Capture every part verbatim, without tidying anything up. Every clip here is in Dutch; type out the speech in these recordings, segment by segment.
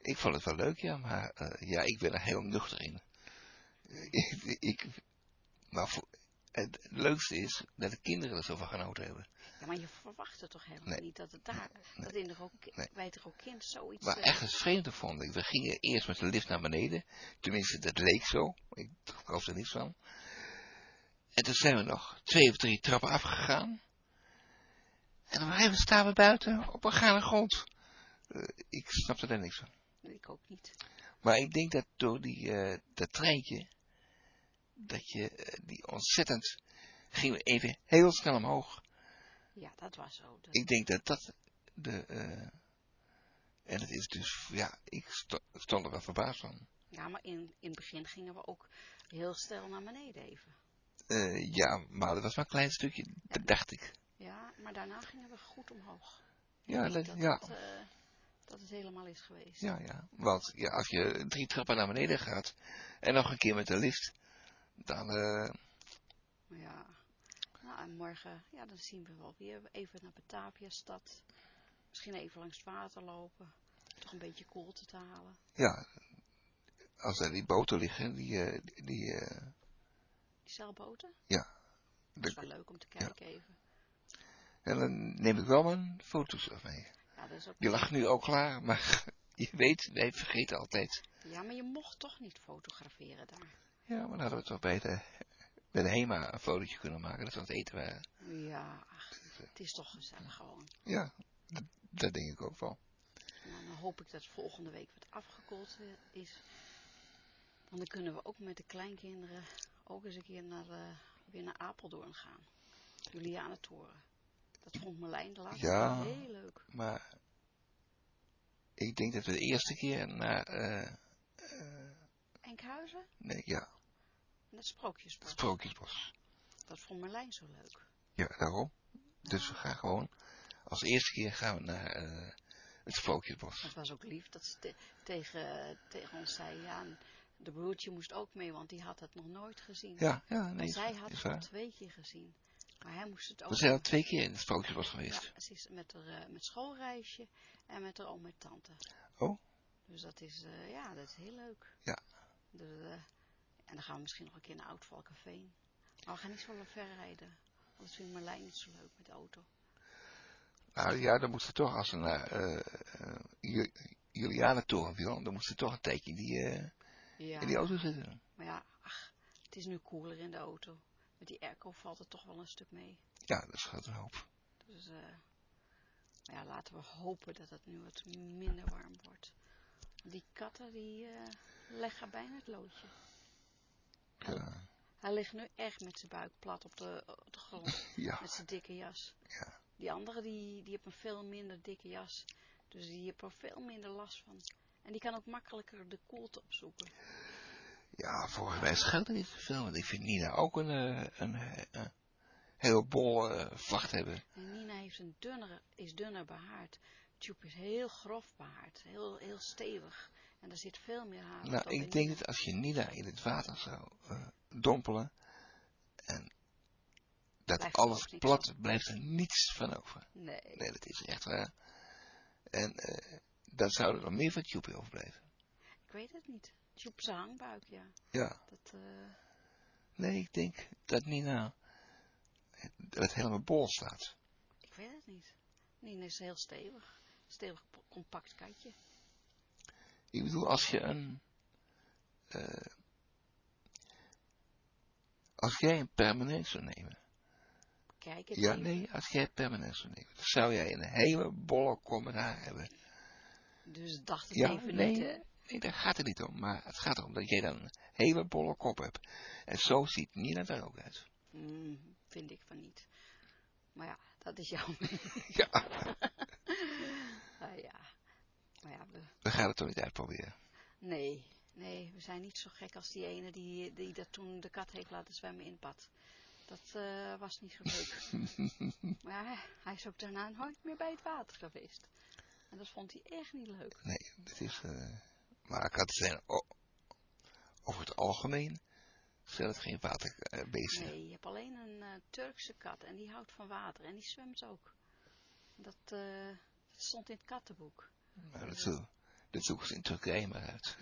Ik vond het wel leuk, ja, maar uh, ja, ik ben er heel nuchter in. ik, ik, maar voor, het leukste is dat de kinderen er zo van genoten hebben. Ja, maar je verwacht het toch helemaal nee. niet dat het daar, nee. dat in de ook, nee. bij het ook kind zoiets... Maar uh... echt het vreemde vond ik, we gingen eerst met de lift naar beneden. Tenminste, dat leek zo. Ik geloof er niets van. En toen zijn we nog twee of drie trappen afgegaan. En dan even staan we buiten op een gaande grond. Uh, ik snapte er niks van. Ik ook niet. Maar ik denk dat door die, uh, dat treintje, dat je uh, die ontzettend, gingen we even heel snel omhoog. Ja, dat was zo. Dat... Ik denk dat dat de, uh, en het is dus, ja, ik st stond er wel verbaasd van. Ja, maar in, in het begin gingen we ook heel snel naar beneden even. Uh, ja, maar dat was maar een klein stukje, ja. Dat dacht ik. Ja, maar daarna gingen we goed omhoog. Ja, ik denk dat, ja. Het, uh, dat het helemaal is geweest. Ja, ja. Want ja, als je drie trappen naar beneden gaat en nog een keer met de lift, dan... Uh... Ja, nou en morgen, ja, dan zien we wel weer even naar Batavia-stad. Misschien even langs het water lopen. Toch een beetje koelte te halen. Ja, als er die boten liggen, die... Uh, die, die, uh... die zeilboten? Ja. Dat is wel leuk om te kijken ja. even. En dan neem ik wel mijn foto's af mee. Ja, dat is ook die lag nu ook klaar, maar je weet, wij vergeten altijd. Ja, maar je mocht toch niet fotograferen daar? Ja, maar dan hadden we toch bij de, bij de HEMA een fotootje kunnen maken, dat we aan het eten waren. Ja, ach, het is toch gezellig gewoon. Ja, dat, dat denk ik ook wel. Nou, dan hoop ik dat volgende week wat afgekoeld is. Want dan kunnen we ook met de kleinkinderen ook eens een keer naar, uh, weer naar Apeldoorn gaan. Julianentoren. Dat vond Marlijn de laatste ja, keer heel leuk. Maar ik denk dat we de eerste keer naar... Uh, uh, Enkhuizen? Nee, ja. Dat Sprookjesbos. Sprookjesbos. Dat vond Marlijn zo leuk. Ja, daarom. Dus ja. we gaan gewoon... Als eerste keer gaan we naar uh, het Sprookjesbos. Het was ook lief dat ze te, tegen, tegen ons zei... Ja, de broertje moest ook mee, want die had het nog nooit gezien. Ja, ja, nee. En zij had het al twee keer gezien. Maar hij moest het ook... We zijn al twee keer in het Sprookjesbos geweest. Ja, ze is met haar uh, met schoolreisje en met haar oom en tante. Oh? Dus dat is, uh, ja, dat is heel leuk. Ja. Dus, uh, en dan gaan we misschien nog een keer naar Oud-Valkenveen. Maar we gaan niet zo ver rijden. Want dat vindt Marlijn niet zo leuk met de auto. Nou ja, dan moest ze toch, als ze naar uh, uh, Julianentoren wil, dan moest ze toch een tijdje in die, uh, ja. in die auto zitten. Maar ja, ach, het is nu koeler in de auto. Met die airco valt het toch wel een stuk mee. Ja, dat scheelt een hoop. Dus, uh, maar ja, laten we hopen dat het nu wat minder warm wordt. Die katten, die uh, leggen bijna het loodje. Ja. Hij ligt nu echt met zijn buik plat op de, op de grond. Ja. Met zijn dikke jas. Ja. Die andere, die, die heeft een veel minder dikke jas. Dus die heeft er veel minder last van. En die kan ook makkelijker de koelte opzoeken. Ja, volgens mij scheelt het niet zoveel. Want ik vind Nina ook een, een, een, een heel bol uh, vacht hebben. En Nina heeft een dunner, is dunner behaard. Tjoep is heel grof behaard. Heel, heel stevig. En er zit veel meer haar op. Nou, ik denk dat als je Nina in het water zou uh, dompelen. En dat blijft alles plat, van. Blijft er niets van over. Nee. Nee, dat is echt waar. En uh, dan zou er nog meer van Tjoep overblijven. Ik weet het niet. Tjoep zijn hangbuik, ja. Ja. Dat, uh... Nee, ik denk dat Nina het helemaal bol staat. Ik weet het niet. Nina is heel stevig. Stevig, compact katje. Ik bedoel, als je een... Uh, als jij een permanent zou nemen... Kijk het Ja, even. nee, als jij permanent zou nemen... dan zou jij een hele bolle kom met haar hebben. Dus dacht het ja, even nee, niet, hè? Nee, daar gaat het niet om. Maar het gaat erom dat jij dan een hele bolle kop hebt. En zo ziet Nina er ook uit. Mm, vind ik van niet. Maar ja, dat is jouw mening. Ja. uh, ja. Maar ja, we... we gaan het toch niet uitproberen. Nee, nee, we zijn niet zo gek als die ene die, die dat toen de kat heeft laten zwemmen in het bad. Dat uh, was niet zo leuk. Maar ja, hij is ook daarna nooit meer bij het water geweest. En dat vond hij echt niet leuk. Nee, dat is... Uh, maar katten zijn oh, over het algemeen... zijn het geen waterbeesten. Nee, je hebt alleen een uh, Turkse kat en die houdt van water en die zwemt ook. Dat, uh, dat stond in het kattenboek. Nou, dat, zo, Dat zoeken ze in Turkije maar uit.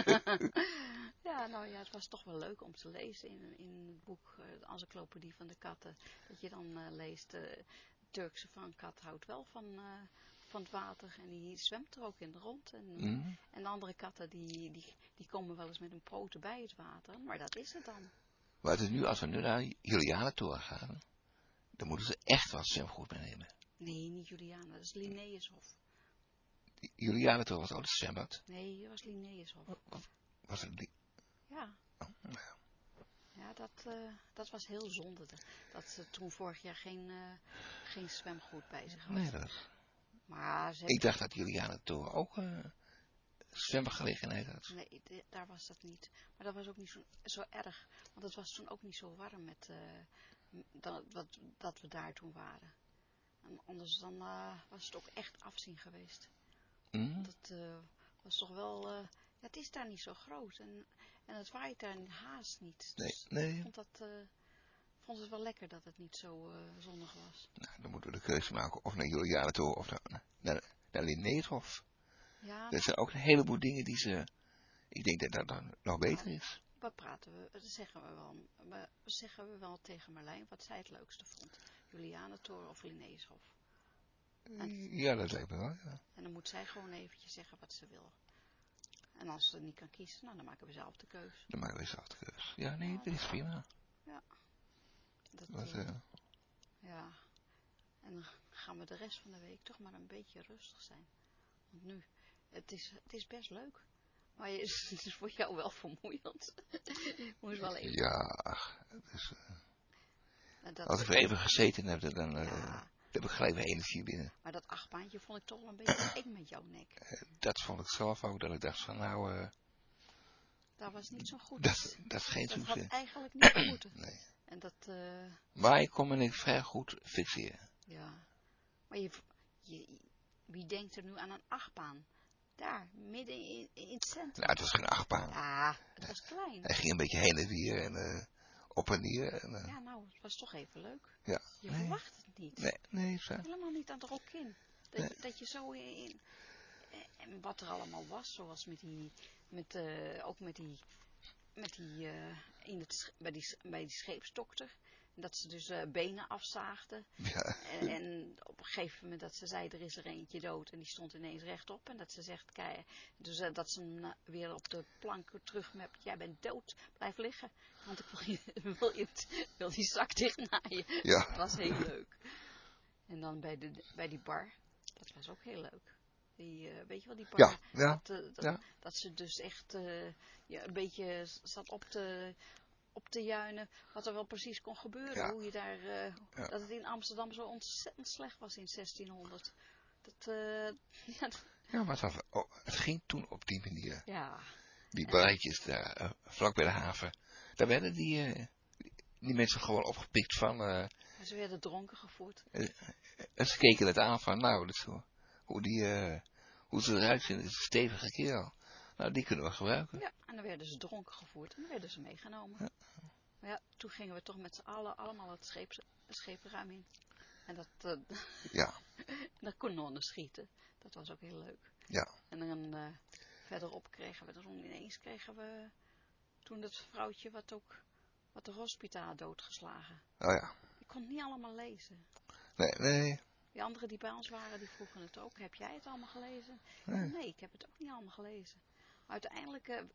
Ja, nou ja, het was toch wel leuk om te lezen in, in het boek uh, De Encyclopedie van de Katten. Dat je dan uh, leest, uh, de Turkse vankat houdt wel van, uh, van het water en die zwemt er ook in rond. En, Mm. en de andere katten die, die, die komen wel eens met hun poten bij het water, maar dat is het dan. Maar het is nu, als we nu naar Julianentoren gaan, dan moeten ze echt wat zwemgoed meenemen. Nee, niet Juliana, dat is Linnaeushof. Julianentoren was ook het zwembad. Nee, dat was Linnaeushof. Was het die? Ja. Oh, ja. Ja, dat, uh, dat was heel zonde. Dat ze toen vorig jaar geen, uh, geen zwemgoed bij zich had. Nee, dat... Maar ze Ik dacht dat Julianentoren ook uh, zwemgelegenheid had. Nee, de, daar was dat niet. Maar dat was ook niet zo, zo erg. Want het was toen ook niet zo warm met, uh, dat, wat, dat we daar toen waren. En anders dan uh, was het ook echt afzien geweest. Mm. Want het uh, was toch wel... Uh, ja, het is daar niet zo groot. En, en het waait daar haast niet. Dus nee, nee. ik vond, dat, uh, vond het wel lekker dat het niet zo uh, zonnig was. Nou, dan moeten we de keuze maken of naar Julianentoren of naar, naar, naar Linnaeushof. Ja, Er zijn ook een heleboel dingen die ze... Ik denk dat dat dan nog beter nou, is. wat praten we? Dat zeggen we wel. We zeggen we wel tegen Marlijn wat zij het leukste vond. Julianentoren of Linnaeushof. En, ja, dat lijkt me wel, ja. En dan moet zij gewoon eventjes zeggen wat ze wil. En als ze niet kan kiezen, nou, dan maken we zelf de keus. Dan maken we zelf de keus. Ja, nee, ja, dat is prima. Ja. Dat, Wat, uh, uh, ja. En dan gaan we de rest van de week toch maar een beetje rustig zijn. Want nu, het is, het is best leuk. Maar het is voor jou wel vermoeiend. Moest wel even. Ja, ach, dus, uh, dat, als ik er even gezeten heb, dan, uh, ja. dan heb ik gelijk weer energie binnen. Maar dat achtbaantje vond ik toch wel een beetje eng met jouw nek. Uh, dat vond ik zelf ook, dat ik dacht van nou... Uh, dat was niet zo goed. Dat, dat is geen Dat toezin. had eigenlijk niet moeten. Nee. En dat... Uh, maar ik kon me niet vrij goed fixeren. Ja. Maar je, je, wie denkt er nu aan een achtbaan? Daar, midden in, in het centrum. Nou, het was geen achtbaan. Ja, het was klein. Hij ging een beetje heen en weer en uh, op en neer. En, uh, ja, nou, het was toch even leuk. Ja. Je nee. verwacht het niet. Nee, nee, zo. Helemaal niet aan de rok in. Dat, nee. je, dat je zo in... En wat er allemaal was, zoals met die... Met, uh, ook met die... Met die, uh, in het, bij, die bij die scheepsdokter. Dat ze dus uh, benen afzaagden. Ja. En, en op een gegeven moment dat ze zei, er is er eentje dood. En die stond ineens rechtop. En dat ze zegt, kijk, dus uh, dat ze hem uh, weer op de plank terugmept. Jij bent dood, blijf liggen. Want ik wil, je, wil, je het, wil die zak dichtnaaien. Ja. Dat was heel leuk. En dan bij, de, bij die bar, dat was ook heel leuk. Die, uh, weet je wel, die bar, ja, ja, dat, uh, dat, ja. dat ze dus echt uh, ja, een beetje zat op te, op te juinen wat er wel precies kon gebeuren. Ja. Hoe je daar, uh, ja. dat het in Amsterdam zo ontzettend slecht was in zestienhonderd. Dat, uh, ja, ja, maar het, was, oh, het ging toen op die manier. Ja. Die barretjes daar, uh, vlak bij de haven. Daar werden die, uh, die mensen gewoon opgepikt van... Uh, ze werden dronken gevoerd. Uh, en ze keken het aan van, nou, dat is zo, hoe, die, uh, hoe ze eruit zien, is een stevige kerel. Nou, die kunnen we gebruiken. Ja, en dan werden ze dronken gevoerd en dan werden ze meegenomen. Ja. Maar ja, toen gingen we toch met z'n allen allemaal het, scheep, het scheepruim in. En dat, uh, ja. dat kanonnen schieten. Dat was ook heel leuk. Ja. En dan uh, verderop kregen we, dan ineens kregen we toen dat vrouwtje wat ook, wat de hospita doodgeslagen. Oh ja. Ik kon het niet allemaal lezen. Nee, nee. Die anderen die bij ons waren, die vroegen het ook. Heb jij het allemaal gelezen? Nee, nee ik heb het ook niet allemaal gelezen. Uiteindelijk uh,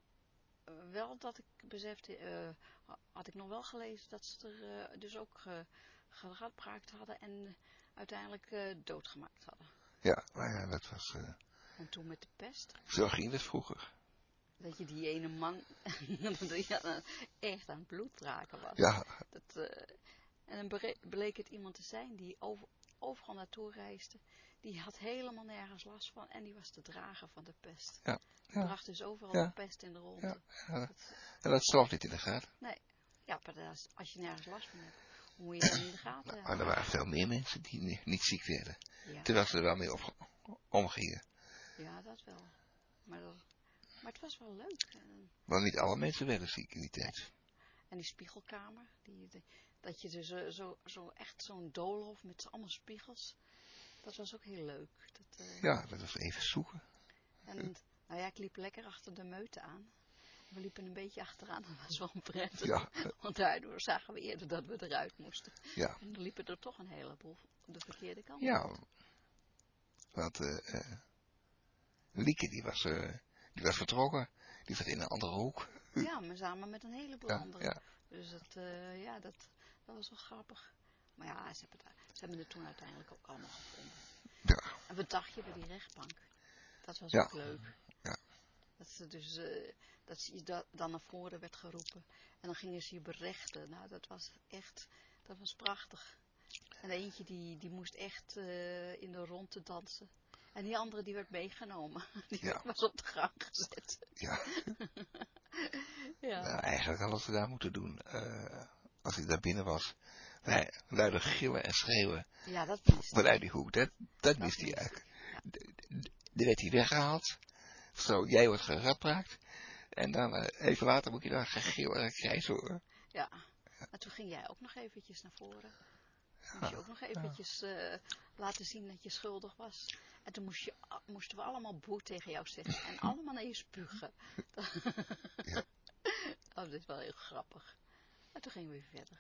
uh, wel dat ik besefte, uh, had ik nog wel gelezen dat ze er uh, dus ook uh, geradbraakt hadden en uiteindelijk uh, doodgemaakt hadden. Ja, maar ja, dat was... Uh... En toen met de pest. Zo ging het vroeger. Dat je die ene man die echt aan het bloed raken was. Ja. Dat, uh, en dan bleek het iemand te zijn die over, overal naartoe reisde. Die had helemaal nergens last van en die was te dragen van de pest. Ja. Die ja. bracht dus overal ja. de pest in de ronde. Ja. Ja. Dat, en dat sloeg niet in de gaten. Nee. Ja, maar als, als je nergens last van hebt, hoe moet je dan in de gaten hebben? Maar er waren veel meer mensen die niet, niet ziek werden. Ja. Terwijl ze er wel mee op, omgingen. Ja, dat wel. Maar, dat, maar het was wel leuk. Want niet alle mensen werden ziek in die tijd. Nee. En die spiegelkamer, die, die, dat je dus uh, zo, zo echt zo'n doolhof met allemaal spiegels, dat was ook heel leuk. Dat, uh, ja, dat was even zoeken. En nou ja, ik liep lekker achter de meute aan. We liepen een beetje achteraan, dat was wel prettig. Ja. Want daardoor zagen we eerder dat we eruit moesten. Ja. En er liepen er toch een heleboel de verkeerde kant Ja. op. Want uh, uh, Lieke, die was, uh, die was vertrokken. Die zat in een andere hoek. Ja, maar samen met een heleboel Ja, anderen. ja. Dus het, uh, ja, dat, dat was wel grappig. Maar ja, ze hebben, het, ze hebben het toen uiteindelijk ook allemaal gevonden. Ja. En wat dacht je bij die rechtbank? Dat was Ja. ook leuk. Ja. Dat ze dus uh, dat ze da dan naar voren werd geroepen. En dan gingen ze je berechten. Nou, dat was echt, dat was prachtig. En eentje die, die moest echt uh, in de rondte dansen. En die andere die werd meegenomen. Die Ja. was op de gang gezet. Ja. Ja. Nou, eigenlijk hadden ze daar moeten doen. Uh, als hij daar binnen was. Wij luiden gillen en schreeuwen. Ja, dat mist hij. Vanuit die hoek. Dat, dat, dat mist hij eigenlijk. Ja. Dan werd hij weggehaald. Zo, jij wordt gerapraakt. En dan uh, even later moet je dan gaan gillen en krijsen hoor. Ja. Ja. En toen ging jij ook nog eventjes naar voren. Toen moest je ook nog eventjes uh, laten zien dat je schuldig was. En toen moest je, moesten we allemaal boe tegen jou zeggen. En allemaal naar je spugen. Ja. Oh, dat is wel heel grappig. En toen gingen we weer verder.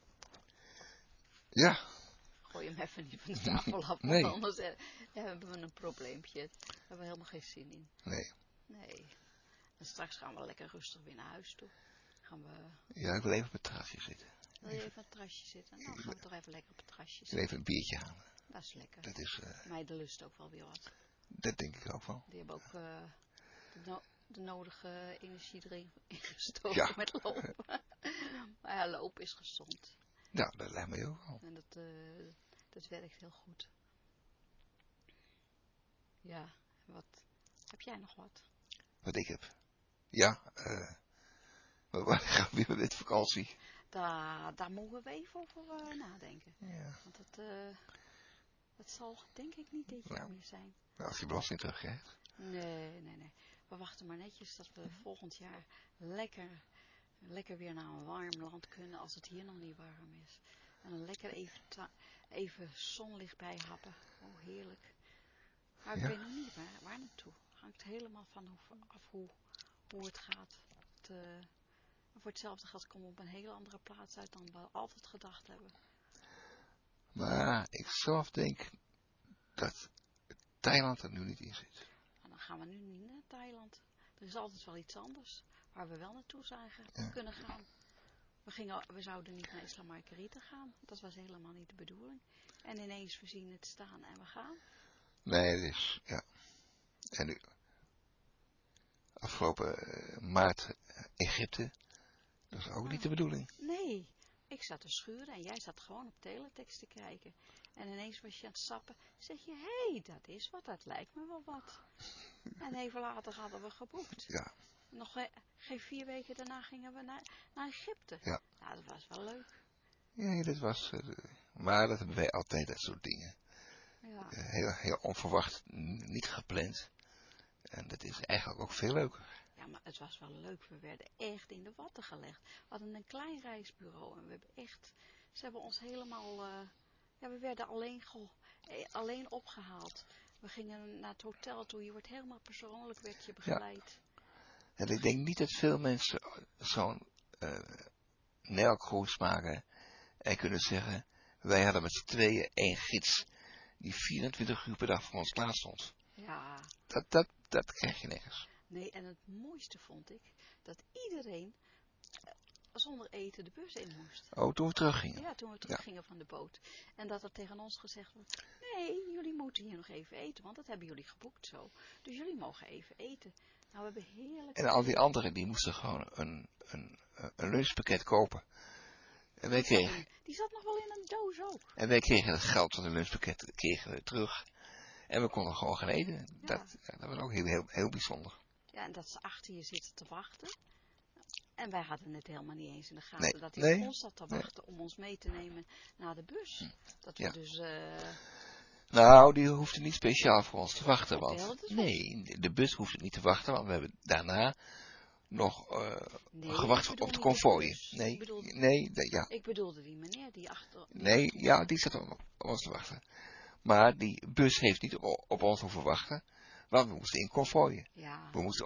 Ja. Gooi hem even niet van de tafel af. Nee. Want anders uh, hebben we een probleempje. Daar hebben we helemaal geen zin in. Nee. Nee. En straks gaan we lekker rustig weer naar huis toe. Gaan we... Ja, ik wil even op het terrasje zitten. Wil je even op het terrasje zitten? Nou, dan gaan we toch even lekker op het terrasje zitten. Even een biertje halen. Dat is lekker. Dat is... Uh, Meiden lust ook wel weer wat. Dat denk ik ook wel. Die hebben ook uh, de, no de nodige energie erin gestoken ja. met lopen. Maar ja, lopen is gezond. Nou, dat lijkt me ook wel. En dat, uh, dat werkt heel goed. Ja, wat... Heb jij nog wat? Wat ik heb? Ja, eh... Uh, we gaan weer met vakantie. Daar, daar mogen we even over uh, nadenken. Ja. Want dat, uh, dat zal denk ik niet dit jaar nou, meer zijn. Nou, als je belasting terugkrijgt. Nee, nee, nee. We wachten maar netjes dat we volgend jaar lekker, lekker weer naar een warm land kunnen als het hier nog niet warm is. En dan lekker even, even zonlicht bij happen. Oh, heerlijk. Maar ik ja. weet nog niet waar, waar naartoe. Hangt helemaal van hoe, af hoe, hoe het gaat. Het, uh, voor hetzelfde geld komen we op een hele andere plaats uit dan we altijd gedacht hebben. Maar ik zelf denk dat Thailand er nu niet in zit. En dan gaan we nu niet naar Thailand. Er is altijd wel iets anders waar we wel naartoe zagen ja. kunnen gaan. We, gingen, we zouden niet naar Isla Margarita gaan. Dat was helemaal niet de bedoeling. En ineens we zien het staan en we gaan. Nee, het is, ja. En nu, afgelopen uh, maart uh, Egypte. Dat is ook oh. niet de bedoeling. Nee, ik zat te schuren en jij zat gewoon op teletext te kijken. En ineens was je aan het sappen. Zeg je, hé, hey, dat is wat, dat lijkt me wel wat. En even later hadden we geboekt. Ja. Nog ge geen vier weken daarna gingen we naar, naar Egypte. Ja. Nou, dat was wel leuk. Ja, dat was, uh, maar dat hebben wij altijd, dat soort dingen. Ja. Uh, heel, heel onverwacht, niet gepland. En dat is eigenlijk ook veel leuker. Ja, maar het was wel leuk. We werden echt in de watten gelegd. We hadden een klein reisbureau en we hebben echt, ze hebben ons helemaal, uh, ja, we werden alleen, go, eh, alleen opgehaald. We gingen naar het hotel toe, je wordt helemaal persoonlijk, werd je begeleid. Ja. En ik denk niet dat veel mensen zo'n uh, nelkroes maken en kunnen zeggen, wij hadden met z'n tweeën één gids die vierentwintig uur per dag voor ons klaar stond. Ja. Dat, dat, dat krijg je nergens. Nee, en het mooiste vond ik dat iedereen uh, zonder eten de bus in moest. Oh, toen we teruggingen? Ja, toen we teruggingen ja. van de boot. En dat er tegen ons gezegd wordt, nee, jullie moeten hier nog even eten, want dat hebben jullie geboekt zo. Dus jullie mogen even eten. Nou, we hebben heerlijk... En al die anderen, die moesten gewoon een, een, een lunchpakket kopen. En wij kregen... Die zat nog wel in een doos ook. En wij kregen het geld van het lunchpakket kregen we terug. En we konden gewoon gaan eten. Ja. Dat, dat was ook heel, heel, heel bijzonder. Ja, en dat ze achter je zitten te wachten. En wij hadden het helemaal niet eens in de gaten. Nee, dat hij nee, op ons zat te wachten nee. om ons mee te nemen naar de bus. Dat we ja. dus... Uh... Nou, die hoefde niet speciaal voor ons te wachten. Oh, Want nee, de bus hoefde niet te wachten. Want we hebben daarna nog uh, nee, gewacht op het konvooi. Nee, bedoelde, nee, de, ja. Ik bedoelde die meneer die achter... Die nee, achter ja, die zat op, op ons te wachten. Maar die bus heeft niet op, op ons hoeven wachten. Want we moesten in konvooien. Ja. We moesten